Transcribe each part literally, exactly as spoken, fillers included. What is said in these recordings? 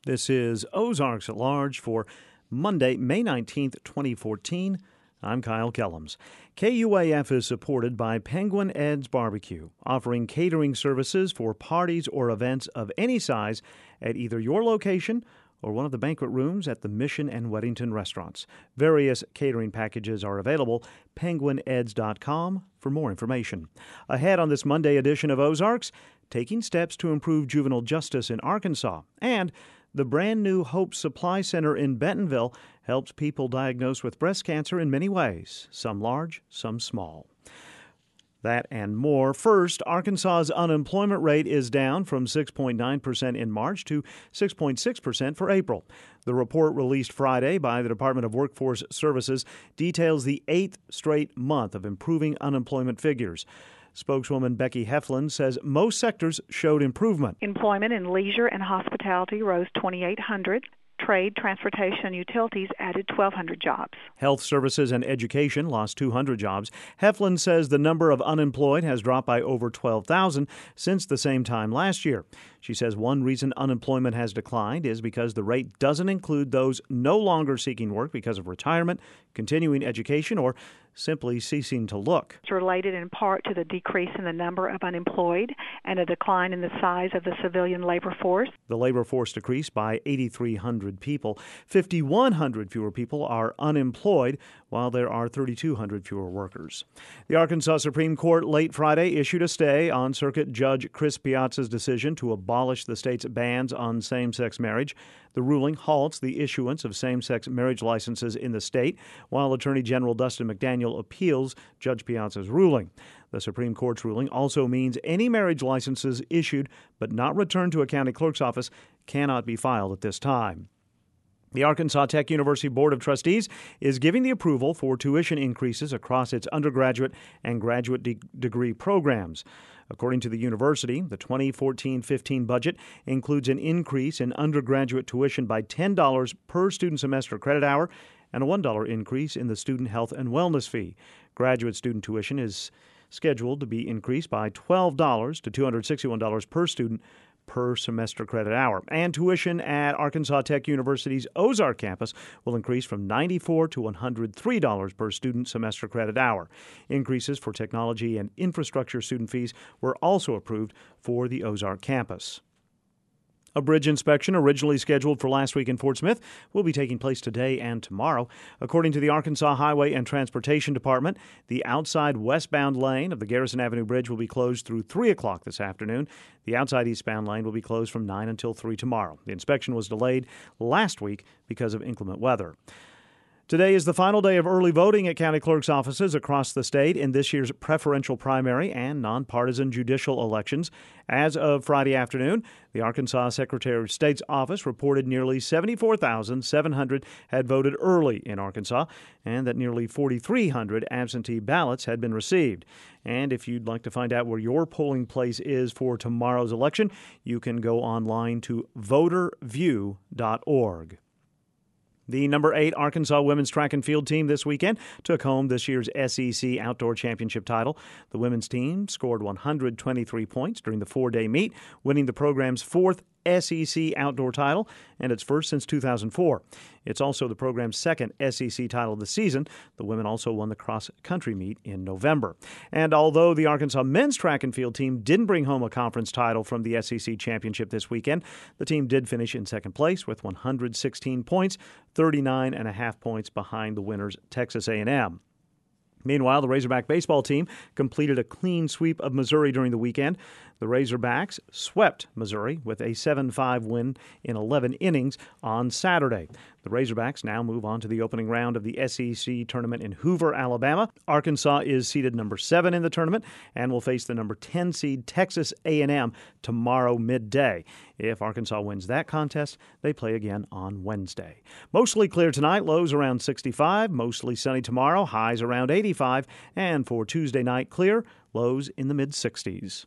This is Ozarks at Large for Monday, May nineteenth, twenty fourteen. I'm Kyle Kellums. K U A F is supported by Penguin Ed's Barbecue, offering catering services for parties or events of any size at either your location or one of the banquet rooms at the Mission and Weddington restaurants. Various catering packages are available. penguin eds dot com for more information. Ahead on this Monday edition of Ozarks, taking steps to improve juvenile justice in Arkansas, and the brand new Hope Supply Center in Bentonville helps people diagnosed with breast cancer in many ways, some large, some small. That and more. First, Arkansas's unemployment rate is down from six point nine percent in March to six point six percent for April. The report released Friday by the Department of Workforce Services details the eighth straight month of improving unemployment figures. Spokeswoman Becky Heflin says most sectors showed improvement. Employment in leisure and hospitality rose twenty-eight hundred. Trade, transportation, and utilities added twelve hundred jobs. Health services and education lost two hundred jobs. Heflin says the number of unemployed has dropped by over twelve thousand since the same time last year. She says one reason unemployment has declined is because the rate doesn't include those no longer seeking work because of retirement, continuing education, or simply ceasing to look. It's related in part to the decrease in the number of unemployed and a decline in the size of the civilian labor force. The labor force decreased by eighty-three hundred people. fifty-one hundred fewer people are unemployed, while there are thirty-two hundred fewer workers. The Arkansas Supreme Court late Friday issued a stay on Circuit Judge Chris Piazza's decision to abolish the state's bans on same-sex marriage. The ruling halts the issuance of same-sex marriage licenses in the state, while Attorney General Dustin McDaniel appeals Judge Piazza's ruling. The Supreme Court's ruling also means any marriage licenses issued but not returned to a county clerk's office cannot be filed at this time. The Arkansas Tech University Board of Trustees is giving the approval for tuition increases across its undergraduate and graduate de- degree programs. According to the university, the twenty fourteen fifteen budget includes an increase in undergraduate tuition by ten dollars per student semester credit hour and a one dollar increase in the student health and wellness fee. Graduate student tuition is scheduled to be increased by twelve dollars to two hundred sixty-one dollars per student per semester credit hour. And tuition at Arkansas Tech University's Ozark campus will increase from ninety-four dollars to one hundred three dollars per student semester credit hour. Increases for technology and infrastructure student fees were also approved for the Ozark campus. A bridge inspection originally scheduled for last week in Fort Smith will be taking place today and tomorrow. According to the Arkansas Highway and Transportation Department, the outside westbound lane of the Garrison Avenue Bridge will be closed through three o'clock this afternoon. The outside eastbound lane will be closed from nine until three tomorrow. The inspection was delayed last week because of inclement weather. Today is the final day of early voting at county clerk's offices across the state in this year's preferential primary and nonpartisan judicial elections. As of Friday afternoon, the Arkansas Secretary of State's office reported nearly seventy-four thousand seven hundred had voted early in Arkansas and that nearly forty-three hundred absentee ballots had been received. And if you'd like to find out where your polling place is for tomorrow's election, you can go online to voter view dot org. The number eight Arkansas women's track and field team this weekend took home this year's S E C Outdoor Championship title. The women's team scored one hundred twenty-three points during the four-day meet, winning the program's fourth S E C outdoor title and its first since two thousand four. It's also the program's second S E C title of the season. The women also won the cross-country meet in November. And although the Arkansas men's track and field team didn't bring home a conference title from the S E C championship this weekend, the team did finish in second place with one hundred sixteen points, thirty-nine and a half points behind the winners Texas A and M. Meanwhile, the Razorback baseball team completed a clean sweep of Missouri during the weekend. The Razorbacks swept Missouri with a seven five win in eleven innings on Saturday. The Razorbacks now move on to the opening round of the S E C tournament in Hoover, Alabama. Arkansas is seeded number seven in the tournament and will face the number ten seed Texas A and M tomorrow midday. If Arkansas wins that contest, they play again on Wednesday. Mostly clear tonight, lows around sixty-five, mostly sunny tomorrow, highs around eighty-five, and for Tuesday night, clear, lows in the mid-sixties.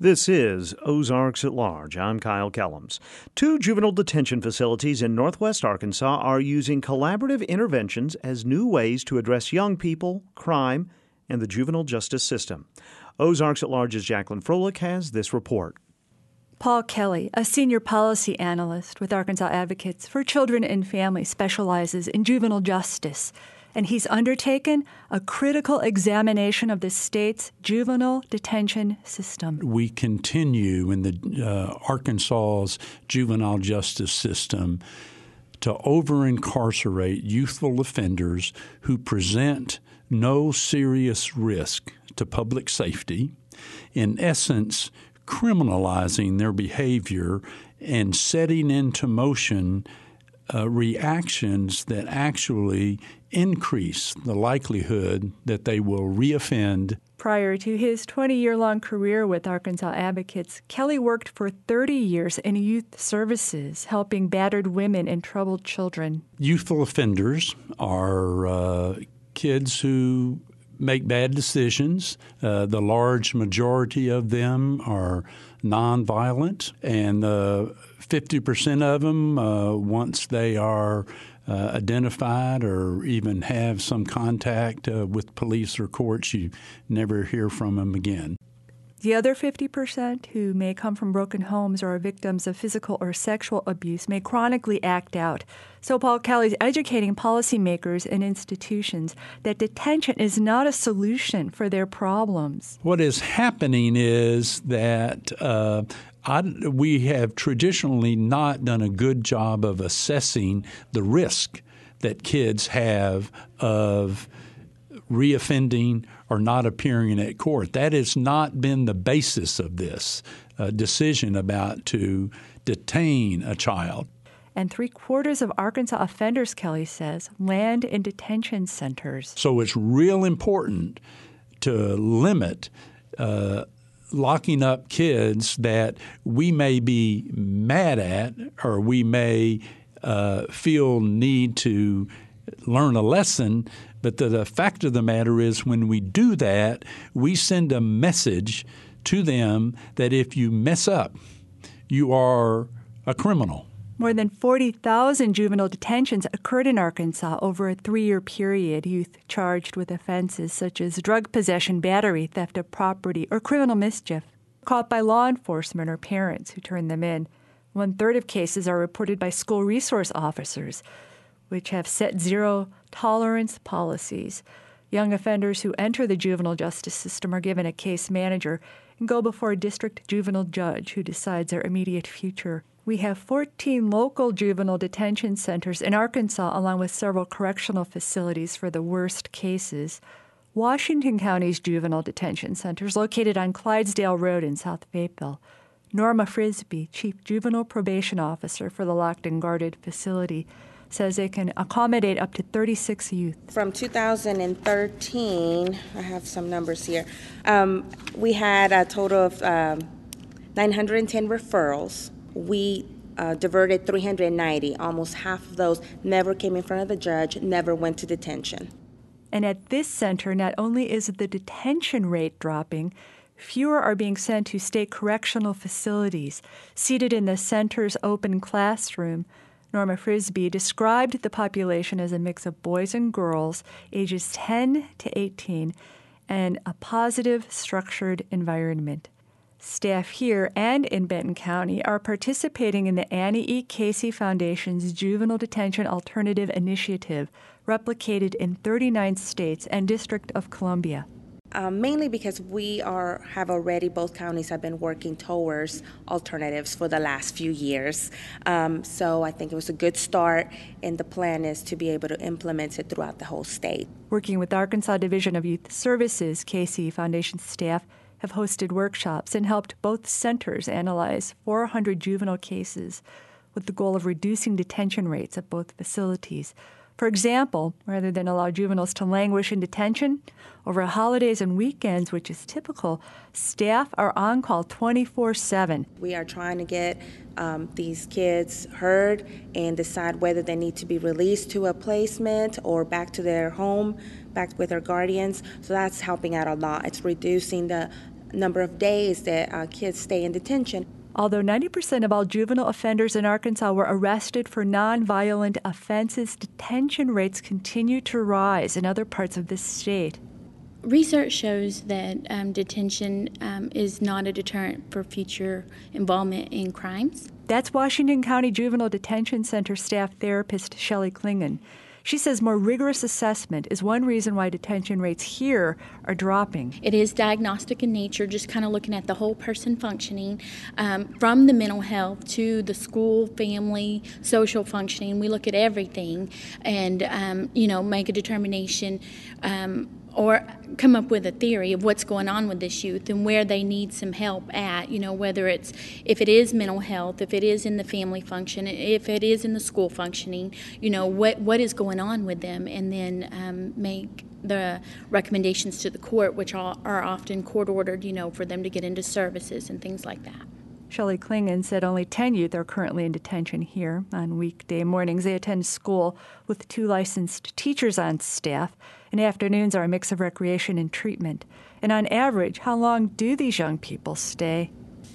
This is Ozarks at Large. I'm Kyle Kellums. Two juvenile detention facilities in northwest Arkansas are using collaborative interventions as new ways to address young people, crime, and the juvenile justice system. Ozarks at Large's Jacqueline Froelich has this report. Paul Kelly, a senior policy analyst with Arkansas Advocates for Children and Families, specializes in juvenile justice, and he's undertaken a critical examination of the state's juvenile detention system. We continue in the uh, Arkansas's juvenile justice system to over-incarcerate youthful offenders who present no serious risk to public safety, in essence, criminalizing their behavior and setting into motion uh, reactions that actually increase the likelihood that they will reoffend. Prior to his twenty-year-long career with Arkansas Advocates, Kelly worked for thirty years in youth services, helping battered women and troubled children. Youthful offenders are uh, kids who make bad decisions. Uh, the large majority of them are nonviolent, and uh, fifty percent of them, uh, once they are uh, identified or even have some contact uh, with police or courts, you never hear from them again. The other fifty percent, who may come from broken homes or are victims of physical or sexual abuse, may chronically act out. So Paul Kelly is educating policymakers and institutions that detention is not a solution for their problems. What is happening is that uh, I, we have traditionally not done a good job of assessing the risk that kids have of reoffending or not appearing at court. That has not been the basis of this uh, decision about to detain a child. And three-quarters of Arkansas offenders, Kelly says, land in detention centers. So it's real important to limit uh, locking up kids that we may be mad at or we may uh, feel need to learn a lesson. But the, the fact of the matter is when we do that, we send a message to them that if you mess up, you are a criminal. More than forty thousand juvenile detentions occurred in Arkansas over a three-year period. Youth charged with offenses such as drug possession, battery, theft of property, or criminal mischief, caught by law enforcement or parents who turned them in. One-third of cases are reported by school resource officers, which have set zero-tolerance policies. Young offenders who enter the juvenile justice system are given a case manager and go before a district juvenile judge who decides their immediate future. We have fourteen local juvenile detention centers in Arkansas, along with several correctional facilities for the worst cases. Washington County's juvenile detention center is located on Clydesdale Road in South Fayetteville. Norma Frisbee, Chief Juvenile Probation Officer for the locked and guarded facility, says they can accommodate up to thirty-six youth. From two thousand thirteen, I have some numbers here, um, we had a total of um, nine hundred ten referrals. We uh, diverted three hundred ninety. Almost half of those never came in front of the judge, never went to detention. And at this center, not only is the detention rate dropping, fewer are being sent to state correctional facilities. Seated in the center's open classroom, Norma Frisbee described the population as a mix of boys and girls, ages ten to eighteen, and a positive, structured environment. Staff here and in Benton County are participating in the Annie E. Casey Foundation's Juvenile Detention Alternative Initiative, replicated in thirty-nine states and District of Columbia. Um, mainly because we are have already, both counties have been working towards alternatives for the last few years. Um, so I think it was a good start, and the plan is to be able to implement it throughout the whole state. Working with Arkansas Division of Youth Services, Casey Foundation staff have hosted workshops and helped both centers analyze four hundred juvenile cases with the goal of reducing detention rates at both facilities. For example, rather than allow juveniles to languish in detention over holidays and weekends, which is typical, staff are on call twenty-four seven. We are trying to get um, these kids heard and decide whether they need to be released to a placement or back to their home, back with their guardians. So that's helping out a lot. It's reducing the number of days that uh, kids stay in detention. Although ninety percent of all juvenile offenders in Arkansas were arrested for nonviolent offenses, detention rates continue to rise in other parts of the state. Research shows that um, detention um, is not a deterrent for future involvement in crimes. That's Washington County Juvenile Detention Center staff therapist Shelley Klingon. She says more rigorous assessment is one reason why detention rates here are dropping. It is diagnostic in nature, just kind of looking at the whole person functioning, um, from the mental health to the school, family, social functioning. We look at everything and, um, you know, make a determination um, or come up with a theory of what's going on with this youth and where they need some help at, you know, whether it's, if it is mental health, if it is in the family function, if it is in the school functioning, you know, what what is going on with them, and then um, make the recommendations to the court, which are, are often court-ordered, you know, for them to get into services and things like that. Shelley Klingon said only ten youth are currently in detention here. On weekday mornings, they attend school with two licensed teachers on staff, and afternoons are a mix of recreation and treatment. And on average, how long do these young people stay?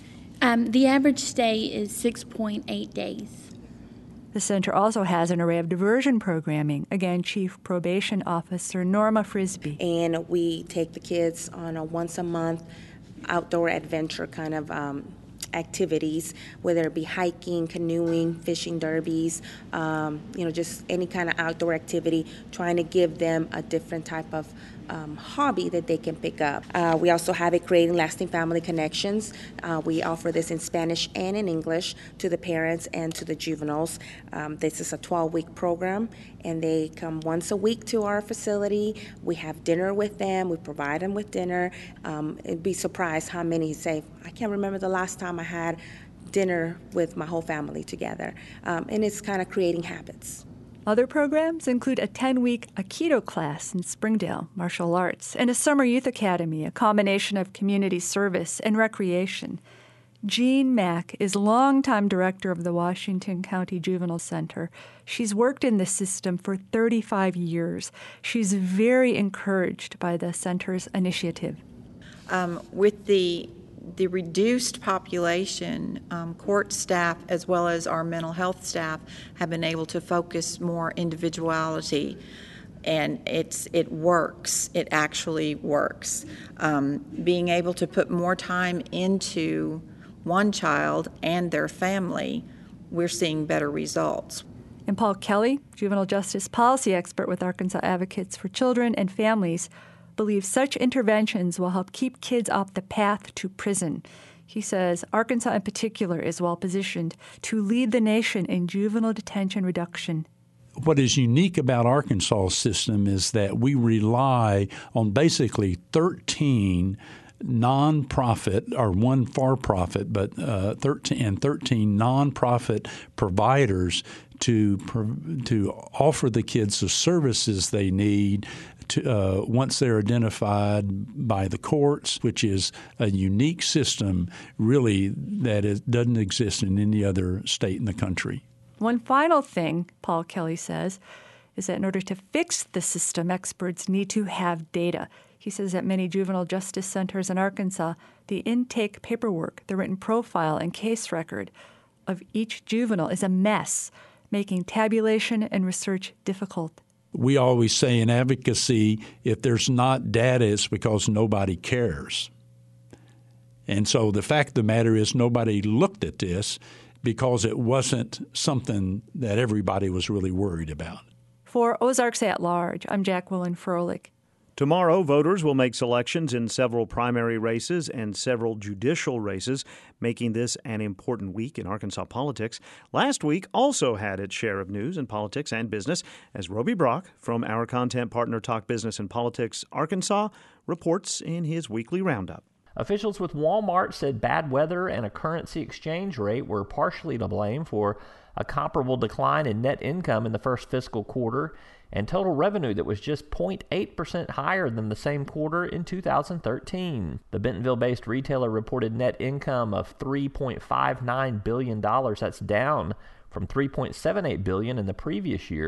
Um, the average stay is six point eight days. The center also has an array of diversion programming. Again, Chief Probation Officer Norma Frisbee. And we take the kids on a once-a-month outdoor adventure kind of um, activities, whether it be hiking, canoeing, fishing derbies, um, you know, just any kind of outdoor activity, trying to give them a different type of um, hobby that they can pick up. Uh, we also have it Creating Lasting Family Connections. Uh, we offer this in Spanish and in English to the parents and to the juveniles. Um, this is a twelve-week program, and they come once a week to our facility. We have dinner with them. We provide them with dinner. Um, it'd be surprised how many say, I can't remember the last time I had dinner with my whole family together. Um, and it's kind of creating habits. Other programs include a ten-week Aikido class in Springdale, martial arts, and a summer youth academy, a combination of community service and recreation. Jean Mack is longtime director of the Washington County Juvenile Center. She's worked in the system for thirty-five years. She's very encouraged by the center's initiative. Um, with the the reduced population, um, court staff as well as our mental health staff have been able to focus more individuality, and it's it works. It actually works. Um, being able to put more time into one child and their family, we're seeing better results. And Paul Kelly, juvenile justice policy expert with Arkansas Advocates for Children and Families, believes such interventions will help keep kids off the path to prison. He says Arkansas in particular is well positioned to lead the nation in juvenile detention reduction. What is unique about Arkansas' system is that we rely on basically thirteen nonprofit, or one for-profit, but uh, thirteen and thirteen nonprofit providers to to offer the kids the services they need to, uh, once they're identified by the courts, which is a unique system, really, that is, doesn't exist in any other state in the country. One final thing, Paul Kelly says, is that in order to fix the system, experts need to have data. He says at many juvenile justice centers in Arkansas, the intake paperwork, the written profile and case record of each juvenile is a mess, making tabulation and research difficult. We always say in advocacy, if there's not data, it's because nobody cares. And so the fact of the matter is nobody looked at this because it wasn't something that everybody was really worried about. For Ozarks at Large, I'm Jacqueline Froelich. Tomorrow, voters will make selections in several primary races and several judicial races, making this an important week in Arkansas politics. Last week also had its share of news in politics and business, as Roby Brock from our content partner Talk Business and Politics Arkansas reports in his weekly roundup. Officials with Walmart said bad weather and a currency exchange rate were partially to blame for a comparable decline in net income in the first fiscal quarter and total revenue that was just zero point eight percent higher than the same quarter in two thousand thirteen. The Bentonville-based retailer reported net income of three point five nine billion dollars. That's down from three point seven eight billion dollars in the previous year.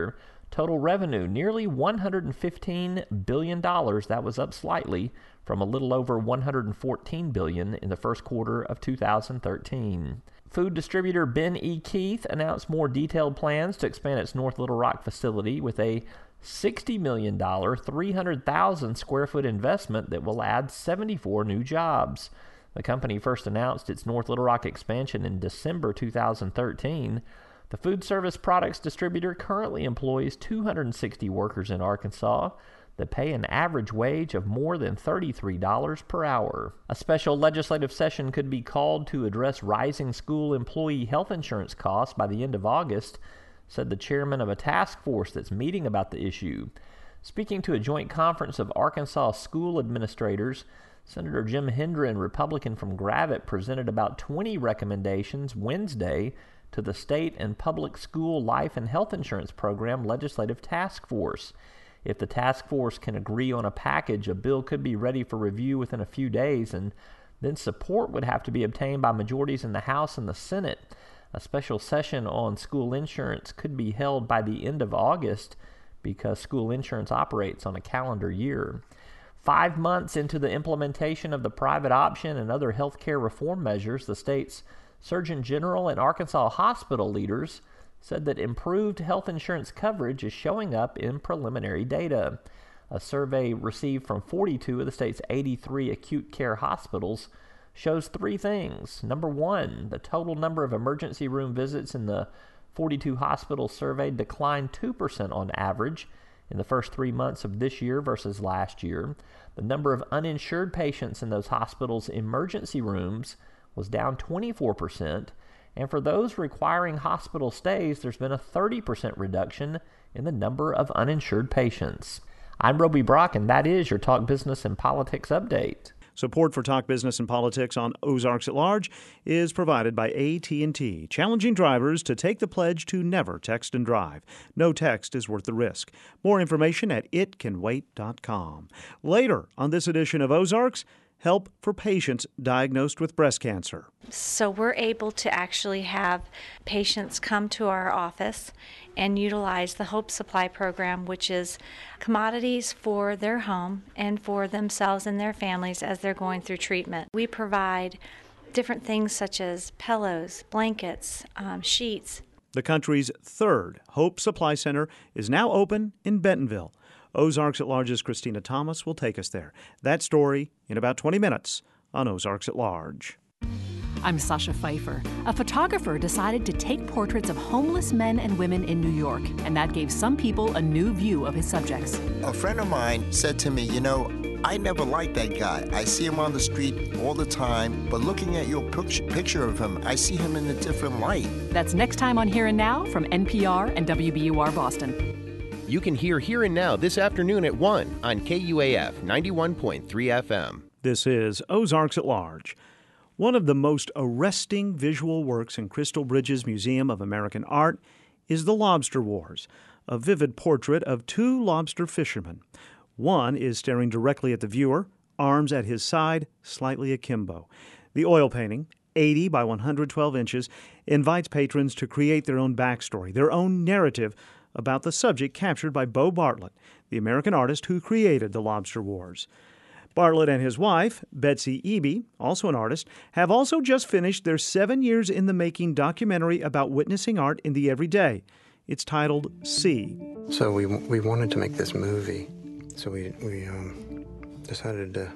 Total revenue, nearly one hundred fifteen billion dollars. That was up slightly from a little over one hundred fourteen billion dollars in the first quarter of two thousand thirteen. Food distributor Ben E. Keith announced more detailed plans to expand its North Little Rock facility with a sixty million dollars, three hundred thousand square foot investment that will add seventy-four new jobs. The company first announced its North Little Rock expansion in December two thousand thirteen. The food service products distributor currently employs two hundred sixty workers in Arkansas that pay an average wage of more than thirty-three dollars per hour. A special legislative session could be called to address rising school employee health insurance costs by the end of August, said the chairman of a task force that's meeting about the issue. Speaking to a joint conference of Arkansas school administrators, Senator Jim Hendren, Republican from Gravette, presented about twenty recommendations Wednesday to the State and Public School Life and Health Insurance Program Legislative Task Force. If the task force can agree on a package, a bill could be ready for review within a few days, and then support would have to be obtained by majorities in the House and the Senate. A special session on school insurance could be held by the end of August because school insurance operates on a calendar year. Five months into the implementation of the private option and other health care reform measures, the state's Surgeon General and Arkansas hospital leaders said that improved health insurance coverage is showing up in preliminary data. A survey received from forty-two of the state's eighty-three acute care hospitals shows three things. Number one, the total number of emergency room visits in the forty-two hospitals surveyed declined two percent on average in the first three months of this year versus last year. The number of uninsured patients in those hospitals' emergency rooms was down twenty-four percent, and for those requiring hospital stays, there's been a thirty percent reduction in the number of uninsured patients. I'm Roby Brock, and that is your Talk Business and Politics Update. Support for Talk Business and Politics on Ozarks at Large is provided by A T and T, challenging drivers to take the pledge to never text and drive. No text is worth the risk. More information at it can wait dot com. Later on this edition of Ozarks, help for patients diagnosed with breast cancer. So we're able to actually have patients come to our office and utilize the Hope Supply program, which is commodities for their home and for themselves and their families as they're going through treatment. We provide different things such as pillows, blankets, um, sheets. The country's third Hope Supply Center is now open in Bentonville. Ozarks at Large's Christina Thomas will take us there. That story in about twenty minutes on Ozarks at Large. I'm Sasha Pfeiffer. A photographer decided to take portraits of homeless men and women in New York, and that gave some people a new view of his subjects. A friend of mine said to me, you know, I never liked that guy. I see him on the street all the time, but looking at your picture of him, I see him in a different light. That's next time on Here and Now from N P R and W B U R Boston. You can hear Here and Now this afternoon at one on K U A F ninety-one point three F M. This is Ozarks at Large. One of the most arresting visual works in Crystal Bridges Museum of American Art is The Lobster Wars, a vivid portrait of two lobster fishermen. One is staring directly at the viewer, arms at his side, slightly akimbo. The oil painting, eighty by one hundred twelve inches, invites patrons to create their own backstory, their own narrative about the subject captured by Beau Bartlett, the American artist who created The Lobster Wars. Bartlett and his wife, Betsy Eby, also an artist, have also just finished their seven years in the making documentary about witnessing art in the everyday. It's titled See. So we we wanted to make this movie, so we, we um, decided to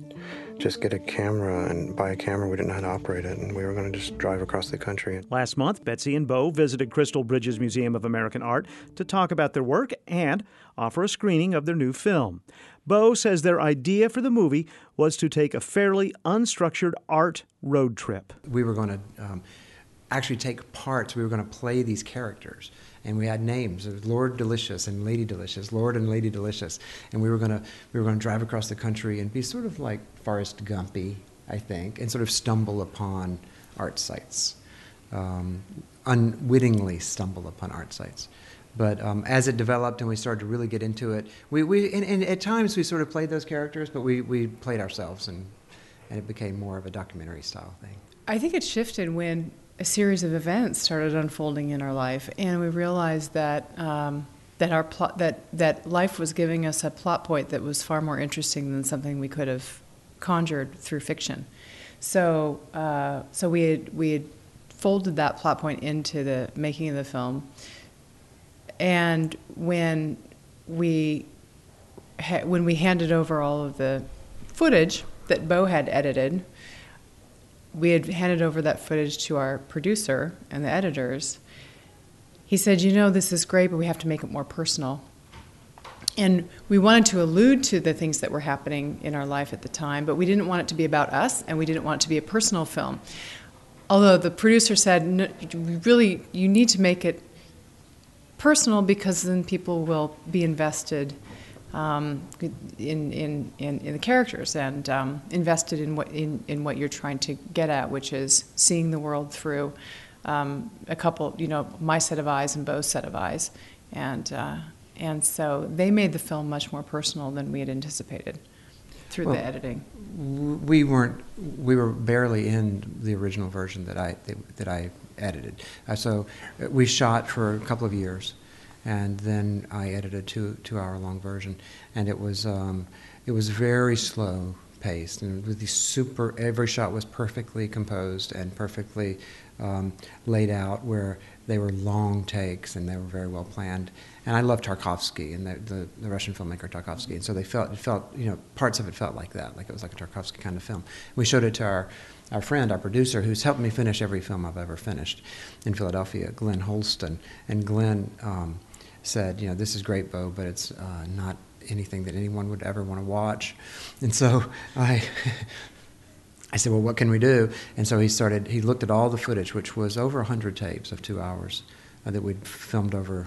just get a camera and buy a camera. We didn't know how to operate it, and we were going to just drive across the country. Last month, Betsy and Beau visited Crystal Bridges Museum of American Art to talk about their work and offer a screening of their new film. Beau says their idea for the movie was to take a fairly unstructured art road trip. We were going to um, actually take parts. We were going to play these characters. And we had names of Lord Delicious and Lady Delicious, Lord and Lady Delicious, and we were gonna we were gonna drive across the country and be sort of like Forrest Gumpy, I think, and sort of stumble upon art sites, um, unwittingly stumble upon art sites. But um, as it developed and we started to really get into it, we we and, and at times we sort of played those characters, but we we played ourselves, and and it became more of a documentary style thing. I think it shifted when a series of events started unfolding in our life, and we realized that um, that our plot that that life was giving us a plot point that was far more interesting than something we could have conjured through fiction. So uh, so we had we had folded that plot point into the making of the film, and when we ha- when we handed over all of the footage that Bo had edited, we had handed over that footage to our producer and the editors. He said, you know, this is great, but we have to make it more personal. And we wanted to allude to the things that were happening in our life at the time, but we didn't want it to be about us, and we didn't want it to be a personal film. Although the producer said, no, really, you need to make it personal because then people will be invested um, in, in, in, in the characters and um, invested in what, in, in what you're trying to get at, which is seeing the world through Um, a couple, you know, my set of eyes and Bo's set of eyes, and uh, and so they made the film much more personal than we had anticipated through well, the editing. We weren't, we were barely in the original version that I that I edited. Uh, so we shot for a couple of years, and then I edited a two two hour long version, and it was um, it was very slow paced, and with these super, every shot was perfectly composed and perfectly Um, laid out, where they were long takes and they were very well planned. And I love Tarkovsky and the, the, the Russian filmmaker Tarkovsky, and so they felt it felt you know parts of it felt like that, like it was like a Tarkovsky kind of film. We showed it to our our friend, our producer, who's helped me finish every film I've ever finished in Philadelphia, Glenn Holston, and Glenn um, said, you know, this is great, Bo, but it's uh, not anything that anyone would ever want to watch. And so I. I said, well, what can we do? And so he started, he looked at all the footage, which was over one hundred tapes of two hours uh, that we'd filmed over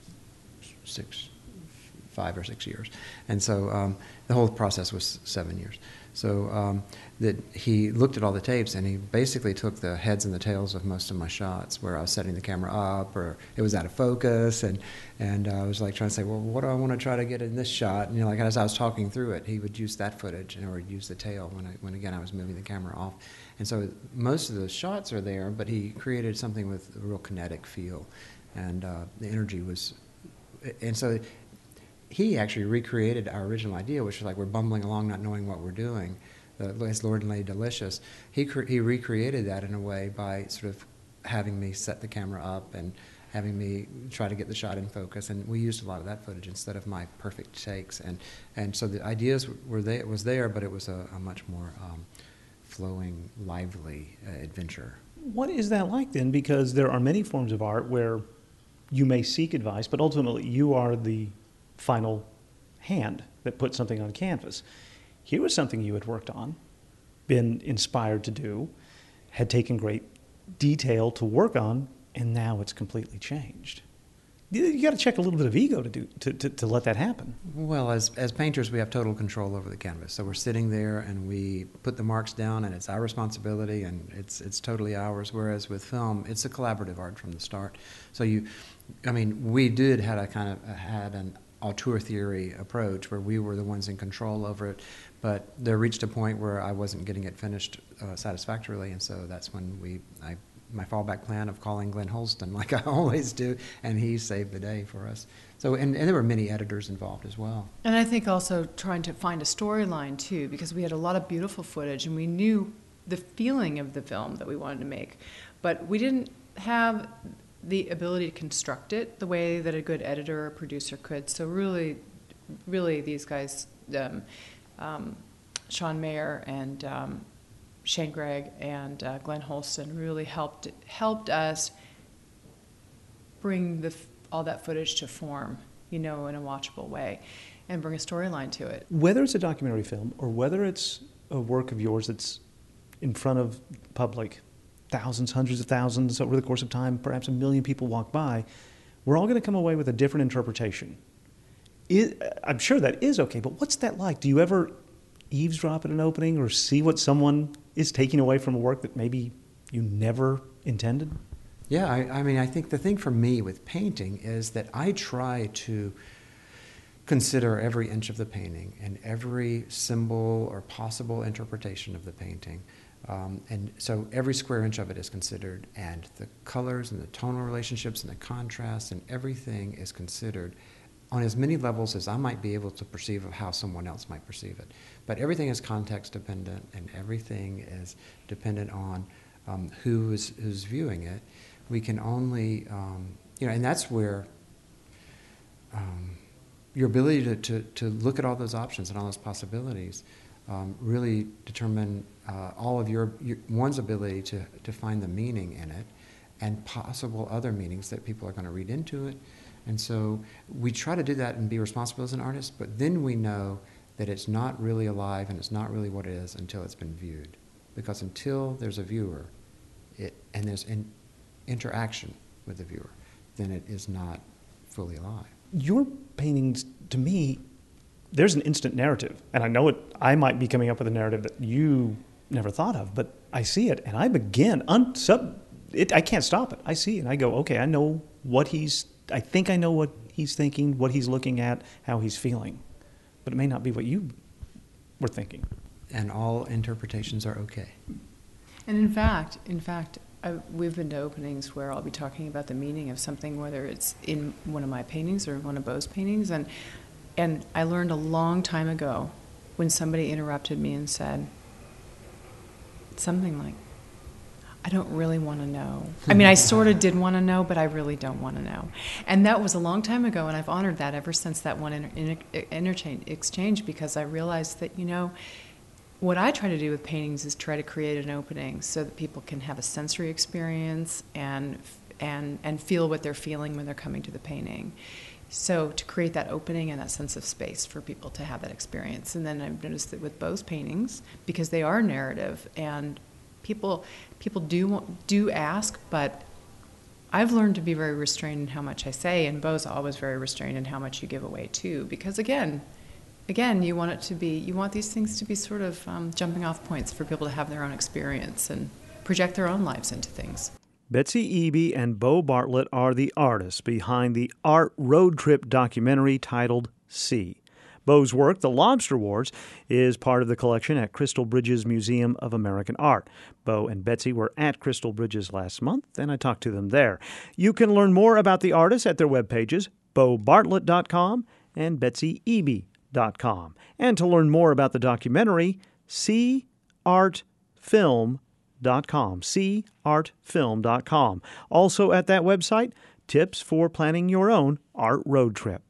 six, five or six years. And so um, the whole process was seven years. So um, that he looked at all the tapes, and he basically took the heads and the tails of most of my shots where I was setting the camera up or it was out of focus, and and uh, I was like trying to say, well, what do I want to try to get in this shot? And you know, like as I was talking through it, he would use that footage, and or he'd use the tail when I, when again I was moving the camera off. And so most of the shots are there, but he created something with a real kinetic feel, and uh, the energy was, and so. He actually recreated our original idea, which was like we're bumbling along, not knowing what we're doing, uh, as Lord and Lady Delicious. He cre- he recreated that in a way by sort of having me set the camera up and having me try to get the shot in focus. And we used a lot of that footage instead of my perfect takes. And, and so the ideas were there, was there, but it was a, a much more um, flowing, lively uh, adventure. What is that like then? Because there are many forms of art where you may seek advice, but ultimately you are the final hand that puts something on canvas. Here was something you had worked on, been inspired to do, had taken great detail to work on, and now it's completely changed. You got to check a little bit of ego to do to, to, to let that happen. Well, as as painters, we have total control over the canvas. So we're sitting there and we put the marks down, and it's our responsibility, and it's it's totally ours. Whereas with film, it's a collaborative art from the start. So you, I mean, we did had a kind of had an auteur theory approach where we were the ones in control over it, but there reached a point where I wasn't getting it finished uh, satisfactorily, and so that's when we I. my fallback plan of calling Glenn Holston, like I always do, and he saved the day for us. So, and, and there were many editors involved as well. And I think also trying to find a storyline, too, because we had a lot of beautiful footage, and we knew the feeling of the film that we wanted to make, but we didn't have the ability to construct it the way that a good editor or producer could. So really, really these guys, um, um, Sean Mayer and um, Shane Gregg and uh, Glenn Holston really helped helped us bring the, all that footage to form, you know, in a watchable way, and bring a storyline to it. Whether it's a documentary film or whether it's a work of yours that's in front of public, thousands, hundreds of thousands over the course of time, perhaps a million people walk by, we're all going to come away with a different interpretation. It, I'm sure that is okay, but what's that like? Do you ever eavesdrop at an opening or see what someone is taking away from a work that maybe you never intended? Yeah, I, I mean, I think the thing for me with painting is that I try to consider every inch of the painting and every symbol or possible interpretation of the painting. Um, and so every square inch of it is considered, and the colors and the tonal relationships and the contrast and everything is considered on as many levels as I might be able to perceive of how someone else might perceive it. But everything is context dependent, and everything is dependent on um, who is who's viewing it. We can only, um, you know, and that's where um, your ability to, to, to look at all those options and all those possibilities um, really determine uh, all of your, your one's ability to, to find the meaning in it, and possible other meanings that people are going to read into it. And so we try to do that and be responsible as an artist, but then we know that it's not really alive and it's not really what it is until it's been viewed. Because until there's a viewer it, and there's in, interaction with the viewer, then it is not fully alive. Your paintings, to me, there's an instant narrative. And I know it. I might be coming up with a narrative that you never thought of, but I see it and I begin, unsub, it, I can't stop it. I see it and I go, okay, I know what he's, I think I know what he's thinking, what he's looking at, how he's feeling. But it may not be what you were thinking. And all interpretations are okay. And in fact, in fact, I, we've been to openings where I'll be talking about the meaning of something, whether it's in one of my paintings or one of Beau's paintings, and and I learned a long time ago when somebody interrupted me and said something like, I don't really want to know. I mean, I sort of did want to know, but I really don't want to know. And that was a long time ago, and I've honored that ever since that one inter- inter- interchange exchange, because I realized that, you know, what I try to do with paintings is try to create an opening so that people can have a sensory experience and and and feel what they're feeling when they're coming to the painting. So to create that opening and that sense of space for people to have that experience. And then I've noticed that with Beau's paintings, because they are narrative, and people people do do ask, but I've learned to be very restrained in how much I say, and Beau's always very restrained in how much you give away too, because again, Again, you want it to be, you want these things to be sort of um, jumping off points for people to have their own experience and project their own lives into things. Betsy Eby and Beau Bartlett are the artists behind the art road trip documentary titled See. Beau's work, The Lobster Wars, is part of the collection at Crystal Bridges Museum of American Art. Beau and Betsy were at Crystal Bridges last month, and I talked to them there. You can learn more about the artists at their webpages, beau bartlett dot com and betsy eby dot com. And to learn more about the documentary, see art film dot com. see art film dot com. Also at that website, tips for planning your own art road trip.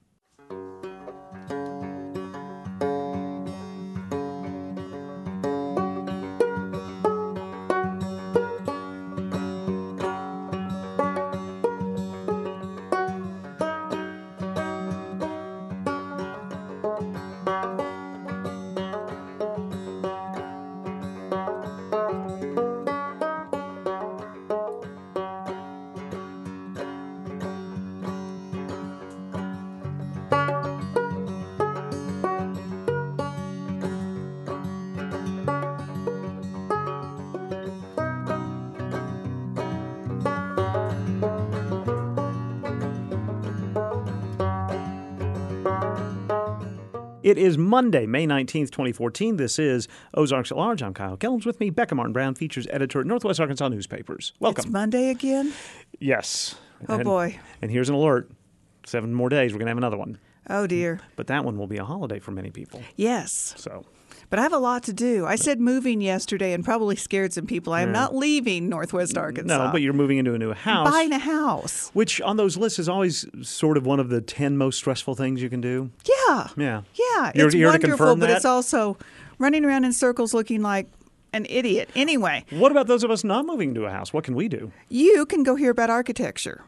It is Monday, May nineteenth, twenty fourteen. This is Ozarks at Large. I'm Kyle Kellums. With me, Becca Martin Brown, features editor at Northwest Arkansas Newspapers. Welcome. It's Monday again? Yes. Oh, and, boy. And here's an alert. Seven more days, we're going to have another one. Oh, dear. But that one will be a holiday for many people. Yes. So... But I have a lot to do. I said moving yesterday and probably scared some people. I am yeah. not leaving Northwest Arkansas. No, but you're moving into a new house. I'm buying a house. Which on those lists is always sort of one of the ten most stressful things you can do. Yeah. Yeah. Yeah. You're, it's you're wonderful, but that? It's also running around in circles looking like an idiot. Anyway. What about those of us not moving to a house? What can we do? You can go hear about architecture.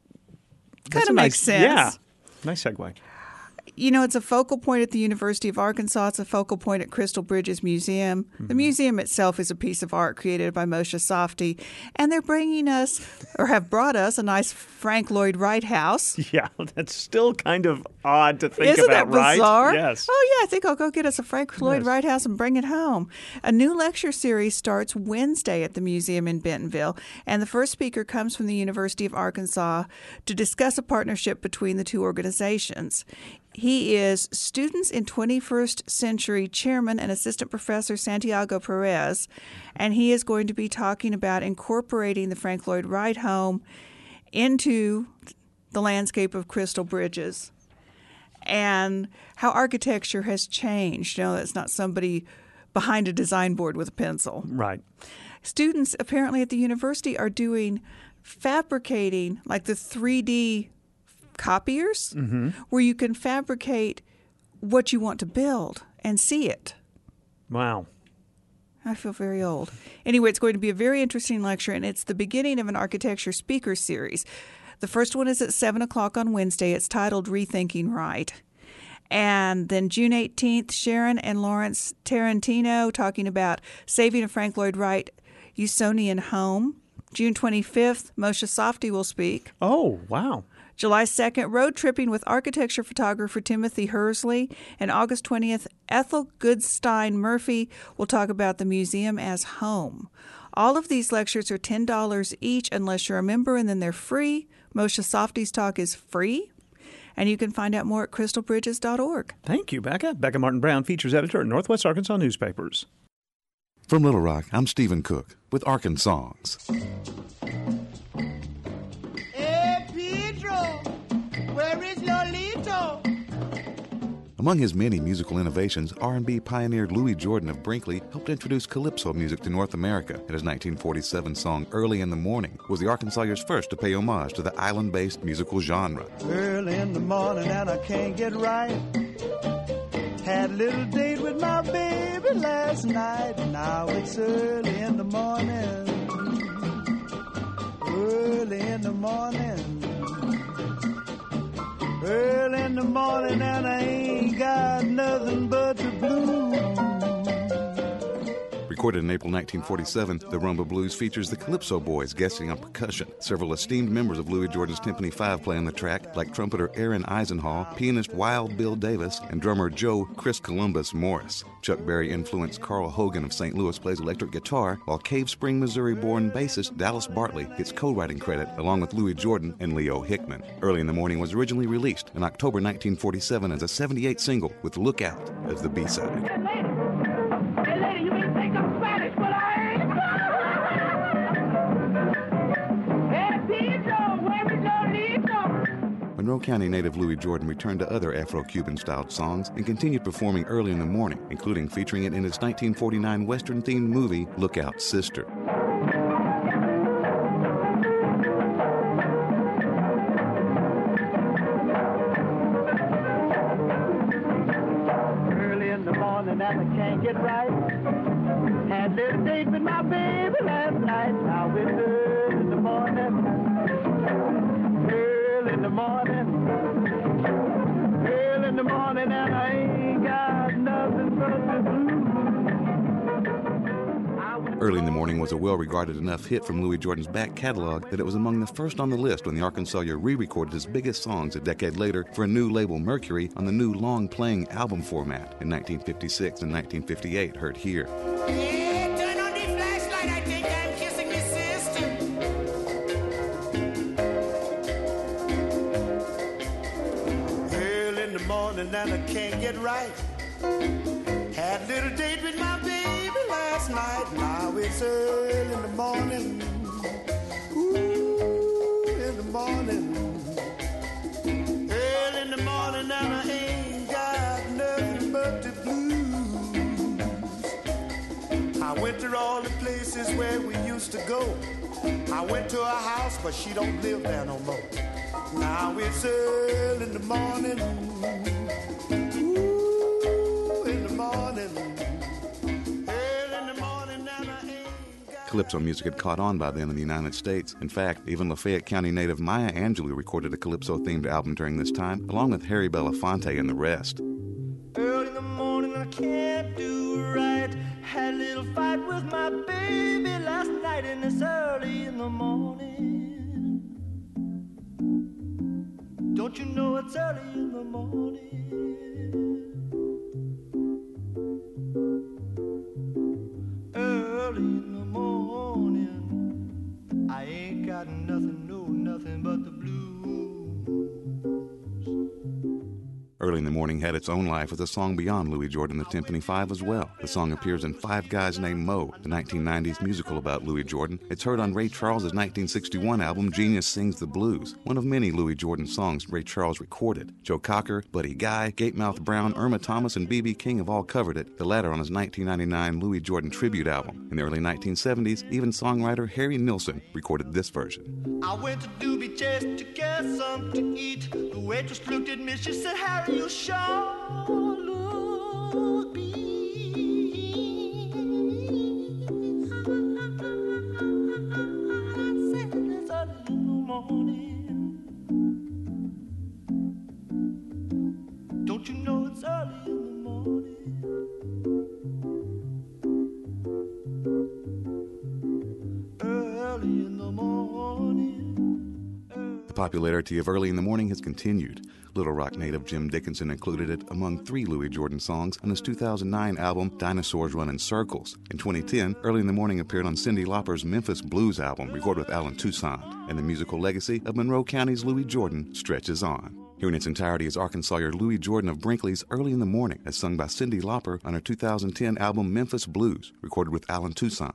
Kind of makes nice, sense. Yeah. Nice segue. You know, it's a focal point at the University of Arkansas. It's a focal point at Crystal Bridges Museum. Mm-hmm. The museum itself is a piece of art created by Moshe Safdie, and they're bringing us, or have brought us, a nice Frank Lloyd Wright house. Yeah, that's still kind of odd to think Isn't about, that bizarre? Right? Yes. Oh, yeah, I think I'll go get us a Frank Lloyd yes. Wright house and bring it home. A new lecture series starts Wednesday at the museum in Bentonville, and the first speaker comes from the University of Arkansas to discuss a partnership between the two organizations. He is Students in twenty-first Century Chairman and Assistant Professor Santiago Perez, and he is going to be talking about incorporating the Frank Lloyd Wright home into the landscape of Crystal Bridges. and how architecture has changed. You know, it's not somebody behind a design board with a pencil. Right. Students apparently at the university are doing fabricating, like the three D copiers, Mm-hmm. where you can fabricate what you want to build and see it. Wow. I feel very old. Anyway, it's going to be a very interesting lecture, and it's the beginning of an architecture speaker series. The first one is at seven o'clock on Wednesday. It's titled Rethinking Right. And then June eighteenth, Sharon and Lawrence Tarantino talking about saving a Frank Lloyd Wright Usonian home. June twenty-fifth, Moshe Safdie will speak. Oh, wow. July second, road tripping with architecture photographer Timothy Hersley. And August twentieth, Ethel Goodstein Murphy will talk about the museum as home. All of these lectures are ten dollars each unless you're a member, and then they're free. Moshe Safdie's talk is free. And you can find out more at crystal bridges dot org. Thank you, Becca. Becca Martin Brown, features editor at Northwest Arkansas Newspapers. From Little Rock, I'm Stephen Cook with Arkansongs. Hey, Pedro, where is Lolito? Among his many musical innovations, R and B pioneer Louis Jordan of Brinkley helped introduce calypso music to North America, and his nineteen forty-seven song Early in the Morning was the Arkansasiers' first to pay homage to the island-based musical genre. Early in the morning and I can't get right. Had a little date with my baby last night. Now it's early in the morning. Early in the morning. Early in the morning and I ain't got nothing but the blues. Recorded in April nineteen forty-seven, the Rumba Blues features the Calypso Boys guesting on percussion. Several esteemed members of Louis Jordan's Timpani Five play on the track, like trumpeter Aaron Eisenhall, pianist Wild Bill Davis, and drummer Joe Chris Columbus Morris. Chuck Berry-influenced Carl Hogan of Saint Louis plays electric guitar, while Cave Spring, Missouri-born bassist Dallas Bartley gets co-writing credit along with Louis Jordan and Leo Hickman. Early in the Morning was originally released in October nineteen forty-seven as a seventy-eight single with Lookout as the B-side. Hey, lady, you may think I'm Spanish, but I ain't. Hey, Pedro, where is Lolito? Monroe County native Louis Jordan returned to other Afro-Cuban styled songs and continued performing early in the morning, including featuring it in his nineteen forty-nine Western-themed movie, Lookout Sister. Early in the morning and I can't get right. Had a little date with my baby last night. Now it's early in the morning. Early in the morning. Early in the morning and I ain't got nothing but the blues. Early in the Morning was a well-regarded enough hit from Louis Jordan's back catalog that it was among the first on the list when the Arkansasier re-recorded his biggest songs a decade later for a new label, Mercury, on the new long-playing album format in nineteen fifty-six and nineteen fifty-eight, heard here. Yeah, turn on the flashlight, I think I'm kissing your sister. Early in the morning and I can't get right. Had a little date with my baby last night. Now it's early in the morning. Ooh, in the morning. Early in the morning and I ain't got nothing but the blues. I went to all the places where we used to go. I went to her house, but she don't live there no more. Now it's early in the morning. Ooh, in the morning. Calypso music had caught on by then in the United States. In fact, even Lafayette County native Maya Angelou recorded a Calypso-themed album during this time, along with Harry Belafonte and the rest. Early in the morning, I can't do right. Had a little fight with my baby last night, and it's early in the morning. Don't you know it's early in the morning? Early in the morning, I ain't got nothing, no, nothing but the blues. Early in the the Morning had its own life as a song beyond Louis Jordan and the Tympany Five as well. The song appears in Five Guys Named Mo, the nineteen nineties musical about Louis Jordan. It's heard on Ray Charles' nineteen sixty-one album Genius Sings the Blues, one of many Louis Jordan songs Ray Charles recorded. Joe Cocker, Buddy Guy, Gatemouth Brown, Irma Thomas, and B B King have all covered it, the latter on his nineteen ninety-nine Louis Jordan tribute album. In the early nineteen seventies, even songwriter Harry Nilsson recorded this version. I went to Doobie Chase to get something to eat. The waitress looked at me, she said, Harry, you sure look beat. I said, it's early in the morning. Don't you know it's early in the morning? Early in the morning. The popularity of Early in the Morning has continued. Little Rock native Jim Dickinson included it among three Louis Jordan songs on his two thousand nine album Dinosaurs Run in Circles. In twenty ten, Early in the Morning appeared on Cyndi Lauper's Memphis Blues album, recorded with Alan Toussaint, and the musical legacy of Monroe County's Louis Jordan stretches on. Here in its entirety is Arkansas-er Louis Jordan of Brinkley's Early in the Morning, as sung by Cyndi Lauper on her two thousand ten album Memphis Blues, recorded with Alan Toussaint.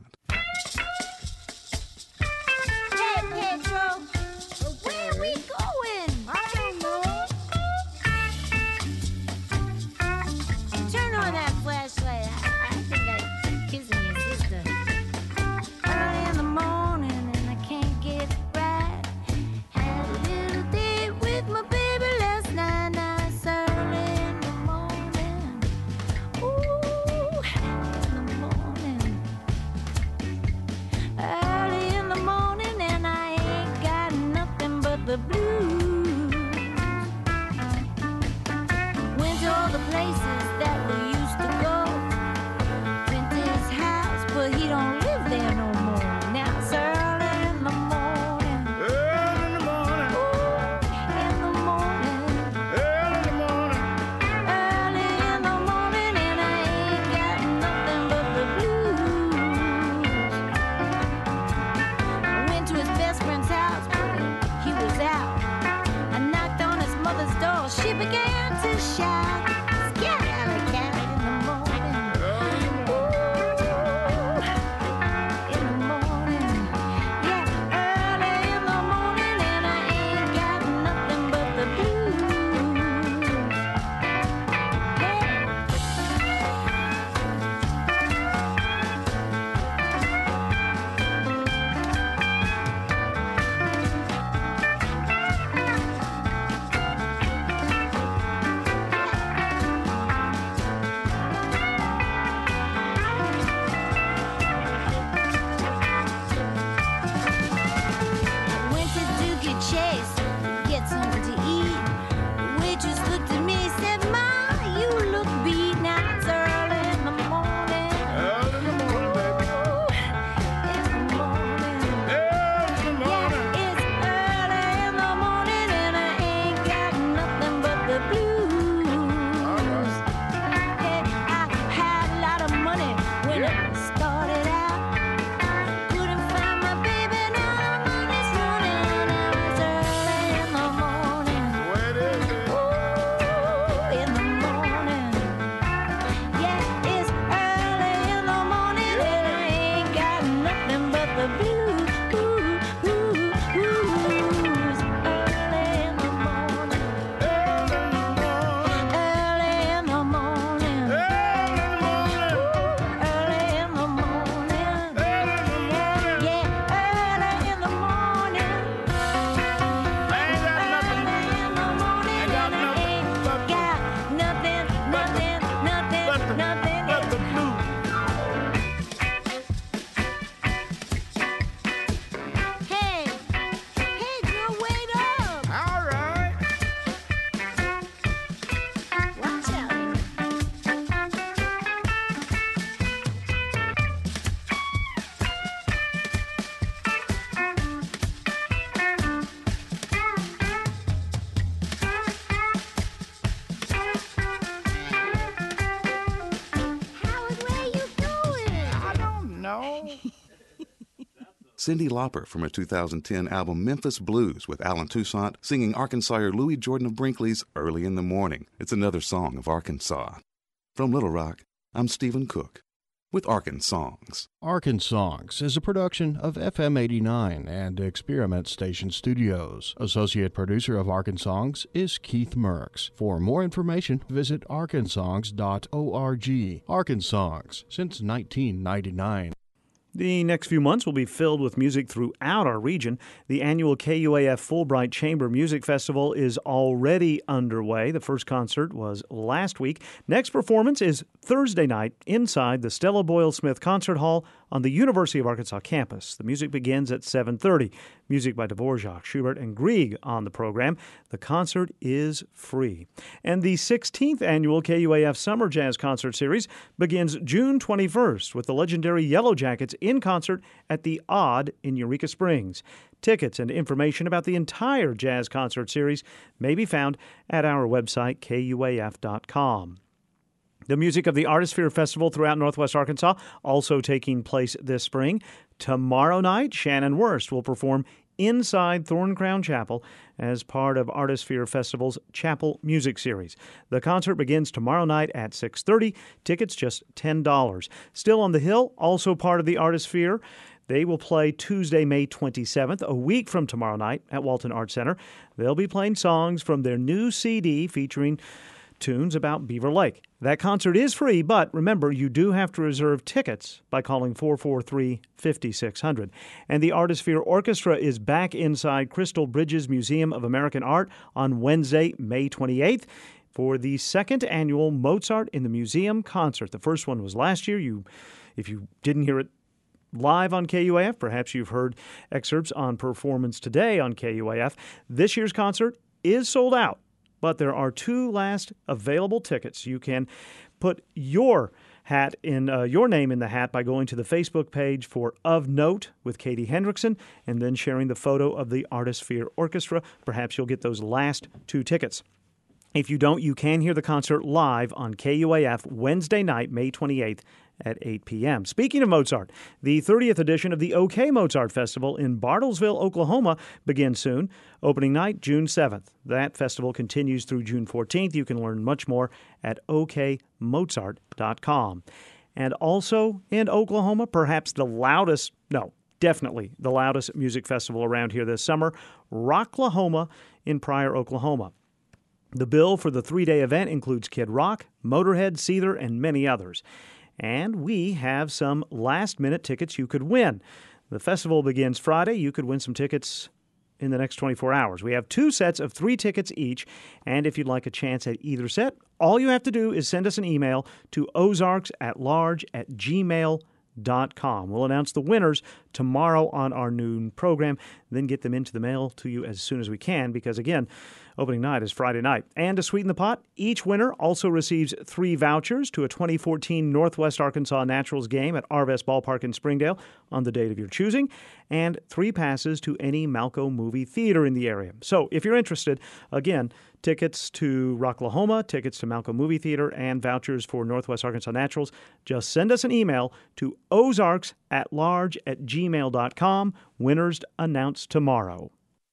Cyndi Lauper from her two thousand ten album Memphis Blues with Alan Toussaint singing Arkansawer Louis Jordan of Brinkley's Early in the Morning. It's another song of Arkansas. From Little Rock, I'm Stephen Cook with Arkansongs. Arkansongs is a production of F M eighty-nine and Experiment Station Studios. Associate producer of Arkansongs is Keith Merks. For more information, visit arkansongs dot org. Arkansongs since nineteen ninety-nine. The next few months will be filled with music throughout our region. The annual K U A F Fulbright Chamber Music Festival is already underway. The first concert was last week. Next performance is Thursday night inside the Stella Boyle Smith Concert Hall on the University of Arkansas campus. The music begins at seven thirty. Music by Dvorak, Schubert, and Grieg on the program. The concert is free. And the sixteenth annual K U A F Summer Jazz Concert Series begins June twenty-first with the legendary Yellow Jackets in concert at the Odd in Eureka Springs. Tickets and information about the entire Jazz Concert Series may be found at our website, K U A F dot com. The music of the Artisphere Festival throughout Northwest Arkansas also taking place this spring. Tomorrow night, Shannon Wurst will perform inside Thorn Crown Chapel as part of Artisphere Festival's Chapel Music Series. The concert begins tomorrow night at six thirty. Tickets just ten dollars. Still on the Hill, also part of the Artisphere. They will play Tuesday, May twenty-seventh, a week from tomorrow night at Walton Arts Center. They'll be playing songs from their new C D featuring tunes about Beaver Lake. That concert is free, but remember, you do have to reserve tickets by calling four four three, five six zero zero. And the Artisphere Orchestra is back inside Crystal Bridges Museum of American Art on Wednesday, May twenty-eighth for the second annual Mozart in the Museum concert. The first one was last year. You, if you didn't hear it live on K U A F, perhaps you've heard excerpts on Performance Today on K U A F. This year's concert is sold out, but there are two last available tickets. You can put your hat in uh, your name in the hat by going to the Facebook page for Of Note with Katie Hendrickson and then sharing the photo of the Artisphere Orchestra. Perhaps you'll get those last two tickets. If you don't, you can hear the concert live on K U A F Wednesday night, May twenty-eighth at eight p.m. Speaking of Mozart, the thirtieth edition of the OK Mozart Festival in Bartlesville, Oklahoma begins soon. Opening night, June seventh. That festival continues through June fourteenth. You can learn much more at o k mozart dot com. And also in Oklahoma, perhaps the loudest, no, definitely the loudest music festival around here this summer, Rocklahoma in Pryor, Oklahoma. The bill for the three-day event includes Kid Rock, Motorhead, Seether, and many others. And we have some last-minute tickets you could win. The festival begins Friday. You could win some tickets in the next twenty-four hours. We have two sets of three tickets each, and if you'd like a chance at either set, all you have to do is send us an email to ozarks at large at gmail dot com. We'll announce the winners tomorrow on our noon program, then get them into the mail to you as soon as we can, because again, opening night is Friday night. And to sweeten the pot, each winner also receives three vouchers to a twenty fourteen Northwest Arkansas Naturals game at Arvest Ballpark in Springdale on the date of your choosing, and three passes to any Malco movie theater in the area. So if you're interested, again, tickets to Rocklahoma, tickets to Malco Movie Theater, and vouchers for Northwest Arkansas Naturals, just send us an email to ozarks at large at gmail dot com. Winners announced tomorrow.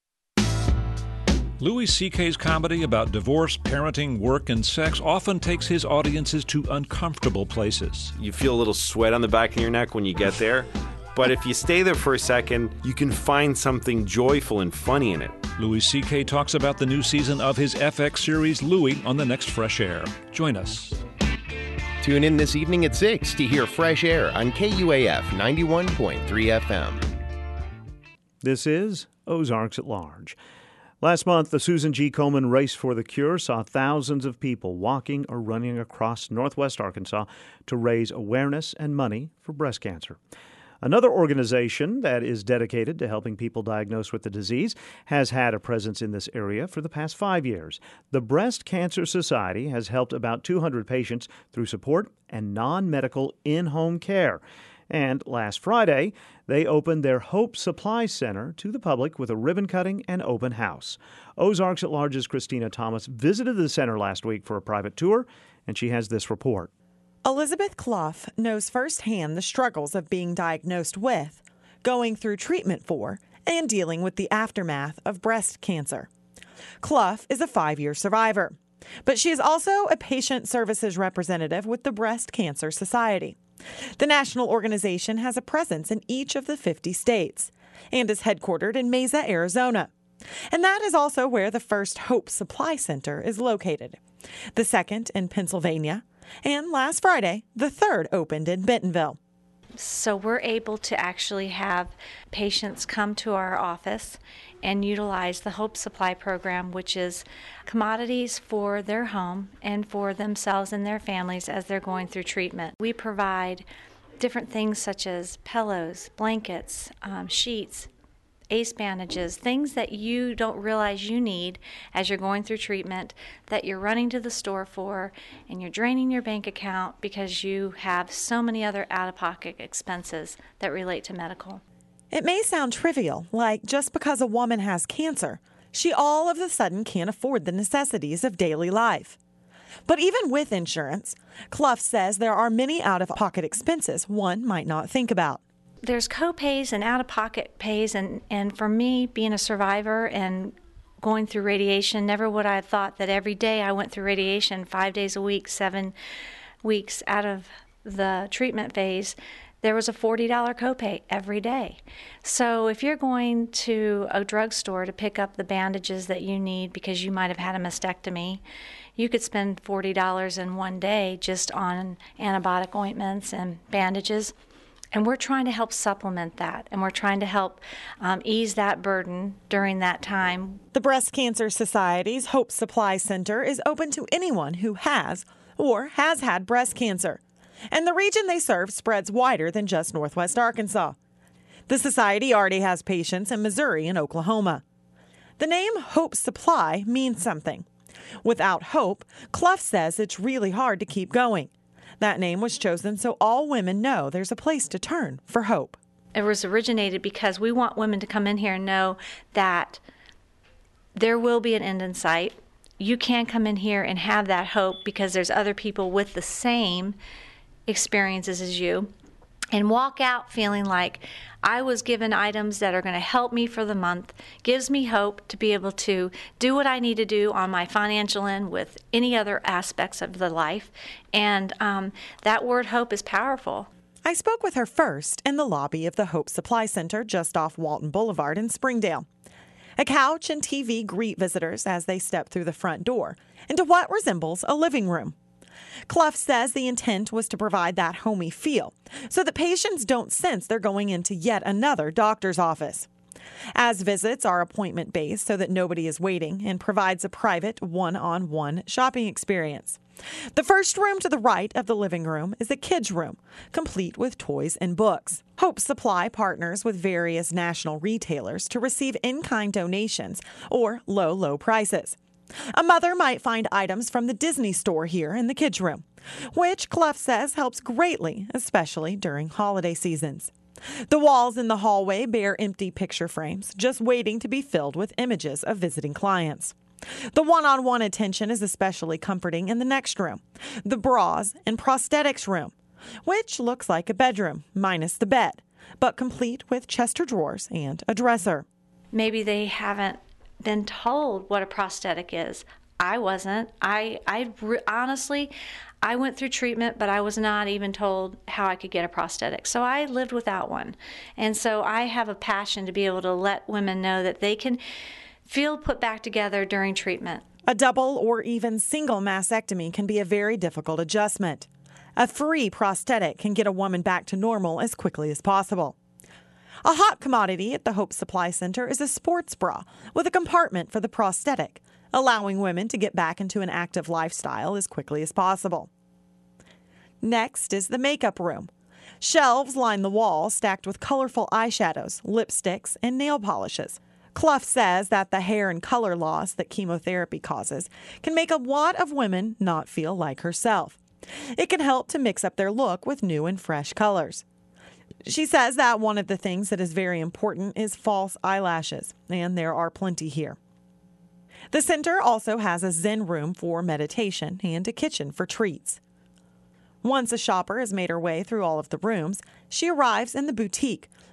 Louis C K's comedy about divorce, parenting, work, and sex often takes his audiences to uncomfortable places. You feel a little sweat on the back of your neck when you get there, but if you stay there for a second, you can find something joyful and funny in it. Louis C K talks about the new season of his F X series Louis on the next Fresh Air. Join us. Tune in this evening at six to hear Fresh Air on K U A F ninety-one point three F M. This is Ozarks at Large. Last month, the Susan G. Komen Race for the Cure saw thousands of people walking or running across Northwest Arkansas to raise awareness and money for breast cancer. Another organization that is dedicated to helping people diagnosed with the disease has had a presence in this area for the past five years. The Breast Cancer Society has helped about two hundred patients through support and non-medical in-home care. And last Friday, they opened their Hope Supply Center to the public with a ribbon cutting and open house. Ozarks at Large's Christina Thomas visited the center last week for a private tour, and she has this report. Elizabeth Clough knows firsthand the struggles of being diagnosed with going through treatment for, and dealing with the aftermath of breast cancer. Clough is a five-year survivor, but she is also a patient services representative with the Breast Cancer Society. The national organization has a presence in each of the fifty states and is headquartered in Mesa, Arizona. And that is also where the first Hope Supply Center is located. The second in Pennsylvania, and last Friday, the third opened in Bentonville. So we're able to actually have patients come to our office and utilize the Hope Supply program, which is commodities for their home and for themselves and their families as they're going through treatment. We provide different things such as pillows, blankets, um, sheets, ace bandages, things that you don't realize you need as you're going through treatment, that you're running to the store for, and you're draining your bank account because you have so many other out-of-pocket expenses that relate to medical. It may sound trivial, like just because a woman has cancer, she all of a sudden can't afford the necessities of daily life. But even with insurance, Clough says there are many out-of-pocket expenses one might not think about. There's co-pays and out-of-pocket pays, and, and for me, being a survivor and going through radiation, never would I have thought that every day I went through radiation, five days a week, seven weeks out of the treatment phase, there was a forty dollars copay every day. So if you're going to a drugstore to pick up the bandages that you need because you might have had a mastectomy, you could spend forty dollars in one day just on antibiotic ointments and bandages. And we're trying to help supplement that, and we're trying to help um, ease that burden during that time. The Breast Cancer Society's Hope Supply Center is open to anyone who has or has had breast cancer, and the region they serve spreads wider than just Northwest Arkansas. The society already has patients in Missouri and Oklahoma. The name Hope Supply means something. Without hope, Clough says it's really hard to keep going. That name was chosen so all women know there's a place to turn for hope. It was originated because we want women to come in here and know that there will be an end in sight. You can come in here and have that hope because there's other people with the same experiences as you, and walk out feeling like I was given items that are going to help me for the month, gives me hope to be able to do what I need to do on my financial end with any other aspects of the life. And um, that word hope is powerful. I spoke with her first in the lobby of the Hope Supply Center just off Walton Boulevard in Springdale. A couch and T V greet visitors as they step through the front door into what resembles a living room. Clough says the intent was to provide that homey feel so that patients don't sense they're going into yet another doctor's office. As visits are appointment-based so that nobody is waiting, and provides a private one-on-one shopping experience. The first room to the right of the living room is a kids' room, complete with toys and books. Hope Supply partners with various national retailers to receive in-kind donations or low, low prices. A mother might find items from the Disney store here in the kids' room, which Clough says helps greatly, especially during holiday seasons. The walls in the hallway bear empty picture frames, just waiting to be filled with images of visiting clients. The one-on-one attention is especially comforting in the next room, the bras and prosthetics room, which looks like a bedroom, minus the bed, but complete with Chester drawers and a dresser. Maybe they haven't been told what a prosthetic is. I wasn't. I, I re- honestly, I went through treatment, but I was not even told how I could get a prosthetic. So I lived without one. And so I have a passion to be able to let women know that they can feel put back together during treatment. A double or even single mastectomy can be a very difficult adjustment. A free prosthetic can get a woman back to normal as quickly as possible. A hot commodity at the Hope Supply Center is a sports bra with a compartment for the prosthetic, allowing women to get back into an active lifestyle as quickly as possible. Next is the makeup room. Shelves line the wall stacked with colorful eyeshadows, lipsticks, and nail polishes. Clough says that the hair and color loss that chemotherapy causes can make a lot of women not feel like herself. It can help to mix up their look with new and fresh colors. She says that one of the things that is very important is false eyelashes, and there are plenty here. The center also has a Zen room for meditation and a kitchen for treats. Once a shopper has made her way through all of the rooms, she arrives in the boutique,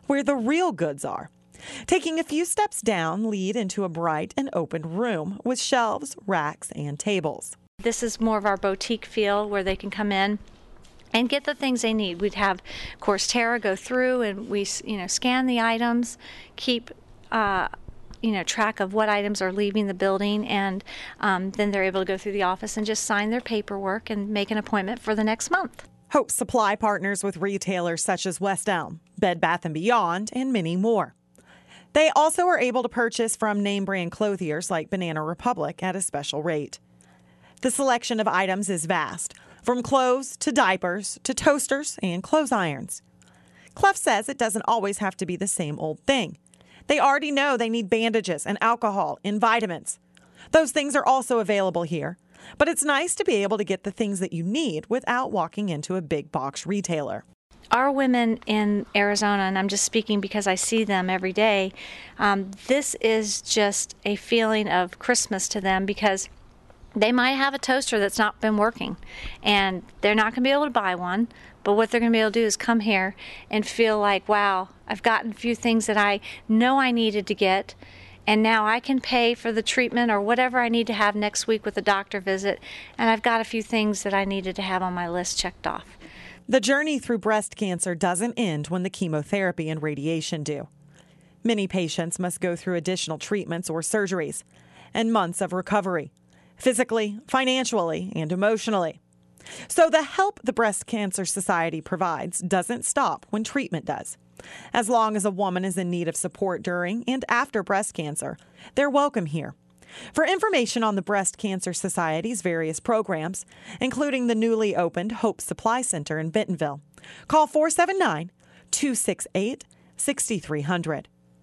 where the real goods are. Taking a few steps down lead into a bright and open room with shelves, racks, and tables. This is more of our boutique feel where they can come in and get the things they need. We'd have, of course, Tara go through and we, you know, scan the items, keep, uh, you know, track of what items are leaving the building, and um, then they're able to go through the office and just sign their paperwork and make an appointment for the next month. Hope Supply partners with retailers such as West Elm, Bed Bath and Beyond, and many more. They also are able to purchase from name brand clothiers like Banana Republic at a special rate. The selection of items is vast, from clothes to diapers to toasters and clothes irons. Clough says it doesn't always have to be the same old thing. They already know they need bandages and alcohol and vitamins. Those things are also available here, but it's nice to be able to get the things that you need without walking into a big box retailer. Our women in Arizona, and I'm just speaking because I see them every day, um, this is just a feeling of Christmas to them because they might have a toaster that's not been working and they're not going to be able to buy one, but what they're going to be able to do is come here and feel like, wow, I've gotten a few things that I know I needed to get, and now I can pay for the treatment or whatever I need to have next week with a doctor visit, and I've got a few things that I needed to have on my list checked off. The journey through breast cancer doesn't end when the chemotherapy and radiation do. Many patients must go through additional treatments or surgeries and months of recovery, physically, financially, and emotionally. So the help the Breast Cancer Society provides doesn't stop when treatment does. As long as a woman is in need of support during and after breast cancer, they're welcome here. For information on the Breast Cancer Society's various programs, including the newly opened Hope Supply Center in Bentonville, call four seven nine, two six eight, six three zero zero.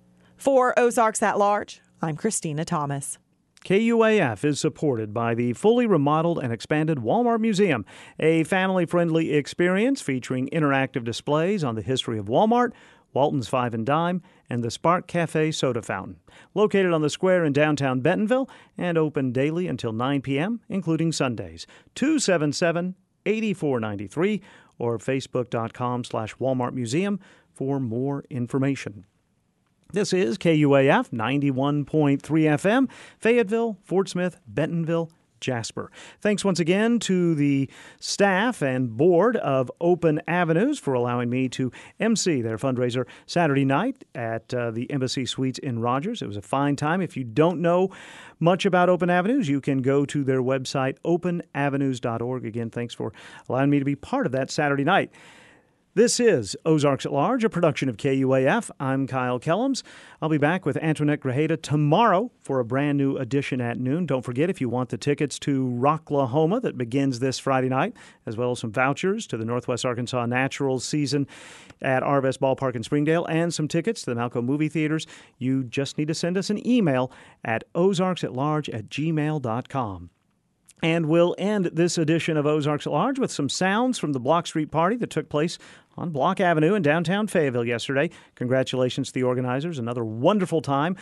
For Ozarks at Large, I'm Christina Thomas. K U A F is supported by the fully remodeled and expanded Walmart Museum, a family-friendly experience featuring interactive displays on the history of Walmart, Walton's Five and Dime, and the Spark Cafe soda fountain. Located on the square in downtown Bentonville and open daily until nine p.m., including Sundays. two seven seven, eight four nine three or facebook.com slash Walmart Museum for more information. This is K U A F ninety-one point three F M, Fayetteville, Fort Smith, Bentonville, Jasper. Thanks once again to the staff and board of Open Avenues for allowing me to emcee their fundraiser Saturday night at uh, the Embassy Suites in Rogers. It was a fine time. If you don't know much about Open Avenues, you can go to their website, open avenues dot org. Again, thanks for allowing me to be part of that Saturday night. This is Ozarks at Large, a production of K U A F. I'm Kyle Kellums. I'll be back with Antoinette Grajeda tomorrow for a brand new edition at noon. Don't forget, if you want the tickets to Rocklahoma that begins this Friday night, as well as some vouchers to the Northwest Arkansas Naturals season at Arvest Ballpark in Springdale, and some tickets to the Malco movie theaters, you just need to send us an email at ozarks at large at gmail dot com. And we'll end this edition of Ozarks at Large with some sounds from the Block Street Party that took place on Block Avenue in downtown Fayetteville yesterday. Congratulations to the organizers. Another wonderful time.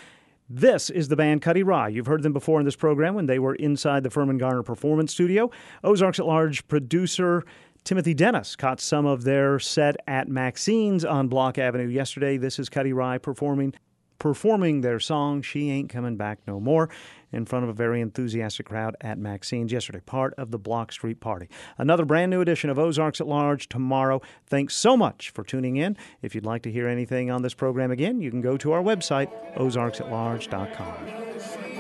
This is the band Cuddy Rye. You've heard them before in this program when they were inside the Furman Garner Performance Studio. Ozarks at Large producer Timothy Dennis caught some of their set at Maxine's on Block Avenue yesterday. This is Cuddy Rye performing performing their song, She Ain't Coming Back No More, in front of a very enthusiastic crowd at Maxine's yesterday, part of the Block Street Party. Another brand new edition of Ozarks at Large tomorrow. Thanks so much for tuning in. If you'd like to hear anything on this program again, you can go to our website, ozarks at large dot com.